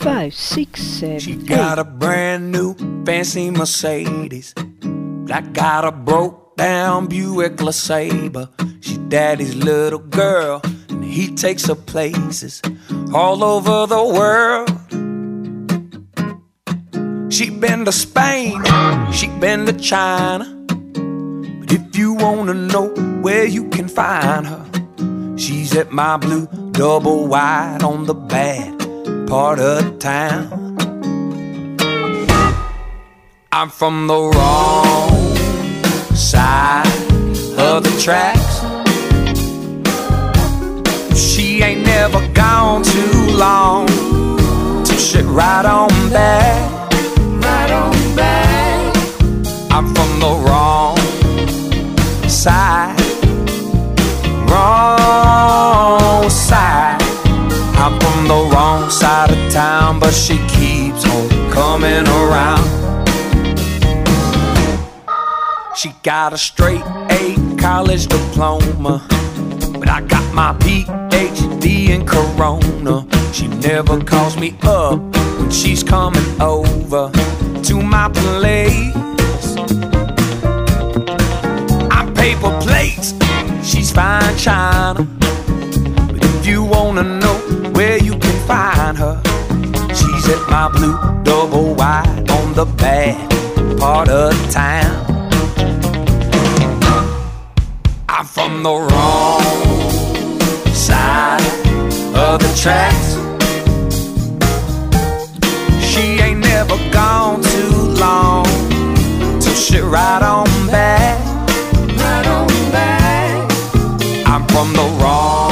5, 6, 7, She got a brand new fancy Mercedes, but I got a broke down Buick LeSabre. She daddy's little girl, and he takes her places all over the world. She been to Spain, she been to China, but if you wanna know where you can find her, she's at my blue double wide on the bad part of town. I'm from the wrong side of the tracks. She ain't never gone too long to shit right on back. Right on back. I'm from the wrong side. Wrong side. I'm from the wrong side of town, but she keeps on coming around. She got a straight A college diploma, but I got my PhD in Corona. She never calls me up when she's coming over to my place. I'm paper plates, she's fine china, but if you wanna know where you can find her, she's at my blue double wide on the bad part of town. I'm from the wrong side of the tracks. She ain't never gone too long till shit right on back. Right on back. I'm from the wrong